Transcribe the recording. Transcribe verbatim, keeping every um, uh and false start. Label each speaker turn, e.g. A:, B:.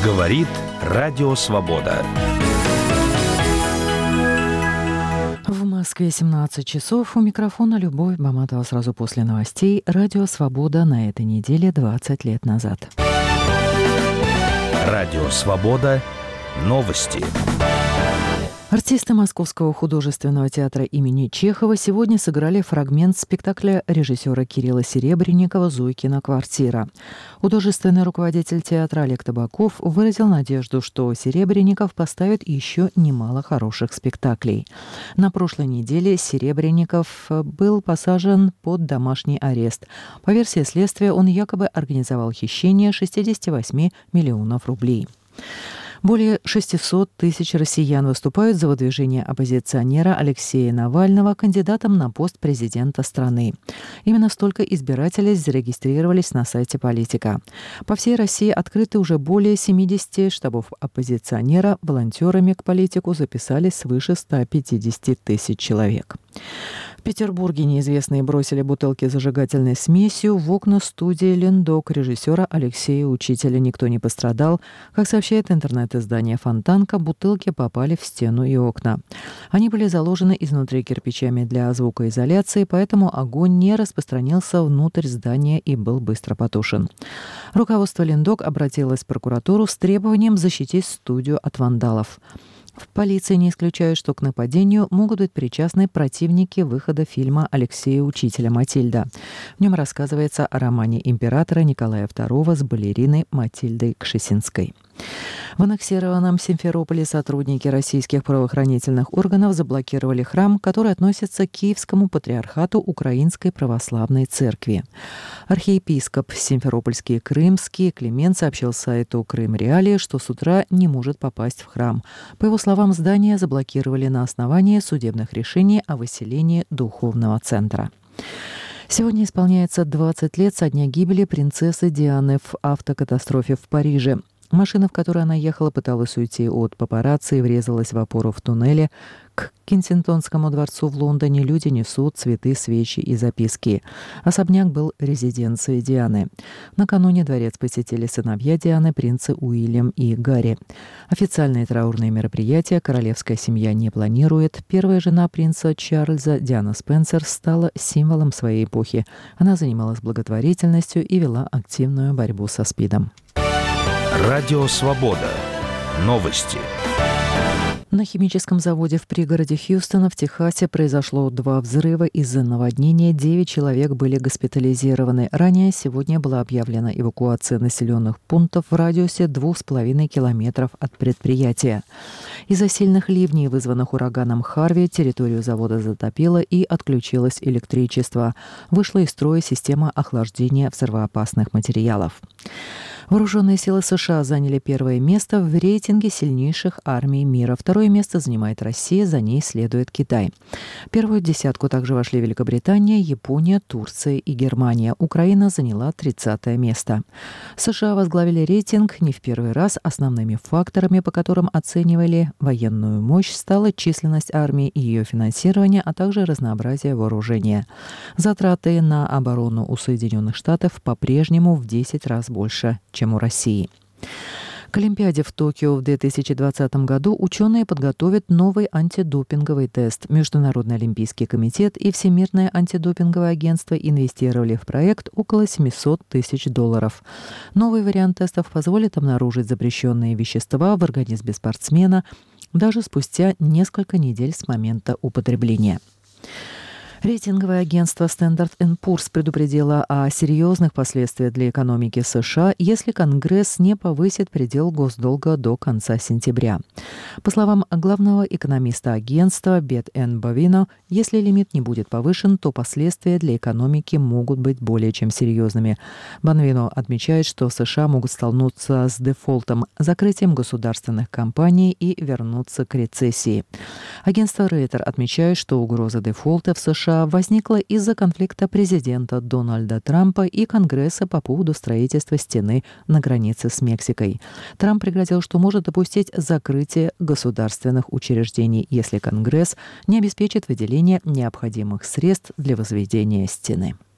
A: Говорит Радио Свобода.
B: В Москве семнадцать часов. У микрофона Любовь Баматова. Сразу после новостей. Радио Свобода на этой неделе двадцать лет назад.
A: Радио Свобода. Новости.
B: Артисты Московского художественного театра имени Чехова сегодня сыграли фрагмент спектакля режиссера Кирилла Серебренникова «Зойкина квартира». Художественный руководитель театра Олег Табаков выразил надежду, что Серебренников поставит еще немало хороших спектаклей. На прошлой неделе Серебренников был посажен под домашний арест. По версии следствия, он якобы организовал хищение шестьдесят восемь миллионов рублей. Более шестьсот тысяч россиян выступают за выдвижение оппозиционера Алексея Навального кандидатом на пост президента страны. Именно столько избирателей зарегистрировались на сайте «Политика». По всей России открыты уже более семидесяти штабов оппозиционера. Волонтерами к «Политику» записались свыше ста пятидесяти тысяч человек. В Петербурге неизвестные бросили бутылки с зажигательной смесью в окна студии «Лендок» режиссера Алексея Учителя. Никто не пострадал. Как сообщает интернет-издание «Фонтанка», бутылки попали в стену и окна. Они были заложены изнутри кирпичами для звукоизоляции, поэтому огонь не распространился внутрь здания и был быстро потушен. Руководство «Лендок» обратилось в прокуратуру с требованием защитить студию от вандалов. В полиции не исключают, что к нападению могут быть причастны противники выхода фильма Алексея Учителя «Матильда». В нем рассказывается о романе императора Николая второго с балериной Матильдой Кшесинской. В аннексированном Симферополе сотрудники российских правоохранительных органов заблокировали храм, который относится к Киевскому патриархату Украинской православной церкви. Архиепископ Симферопольский Крымский Климент сообщил сайту Крым Реалии, что с утра не может попасть в храм. По его словам, здание заблокировали на основании судебных решений о выселении духовного центра. Сегодня исполняется двадцать лет со дня гибели принцессы Дианы в автокатастрофе в Париже. Машина, в которой она ехала, пыталась уйти от папарацци и врезалась в опору в туннеле. К Кенсингтонскому дворцу в Лондоне люди несут цветы, свечи и записки. Особняк был резиденцией Дианы. Накануне дворец посетили сыновья Дианы, принцы Уильям и Гарри. Официальные траурные мероприятия королевская семья не планирует. Первая жена принца Чарльза, Диана Спенсер, стала символом своей эпохи. Она занималась благотворительностью и вела активную борьбу со СПИДом.
A: Радио Свобода. Новости.
B: На химическом заводе в пригороде Хьюстона в Техасе произошло два взрыва. Из-за наводнения девять человек были госпитализированы. Ранее сегодня была объявлена эвакуация населенных пунктов в радиусе двух с половиной километров от предприятия. Из-за сильных ливней, вызванных ураганом Харви, территорию завода затопило и отключилось электричество. Вышла из строя система охлаждения взрывоопасных материалов. Вооруженные силы США заняли первое место в рейтинге сильнейших армий мира. Второе место занимает Россия, за ней следует Китай. В первую десятку также вошли Великобритания, Япония, Турция и Германия. Украина заняла тридцатое место. США возглавили рейтинг не в первый раз. Основными факторами, по которым оценивали военную мощь, стала численность армии и ее финансирование, а также разнообразие вооружения. Затраты на оборону у Соединенных Штатов по-прежнему в десять раз больше, чем у России. К Олимпиаде в Токио в две тысячи двадцатом году ученые подготовят новый антидопинговый тест. Международный олимпийский комитет и Всемирное антидопинговое агентство инвестировали в проект около семьсот тысяч долларов. Новый вариант тестов позволит обнаружить запрещенные вещества в организме спортсмена даже спустя несколько недель с момента употребления. Рейтинговое агентство Standard энд Poor's предупредило о серьезных последствиях для экономики США, если Конгресс не повысит предел госдолга до конца сентября. По словам главного экономиста агентства Бет Энн Бовино, если лимит не будет повышен, то последствия для экономики могут быть более чем серьезными. Бовино отмечает, что США могут столкнуться с дефолтом, закрытием государственных компаний и вернуться к рецессии. Агентство Рейтер отмечает, что угроза дефолта в США возникла из-за конфликта президента Дональда Трампа и Конгресса по поводу строительства стены на границе с Мексикой. Трамп пригрозил, что может допустить закрытие государственных учреждений, если Конгресс не обеспечит выделение необходимых средств для возведения стены.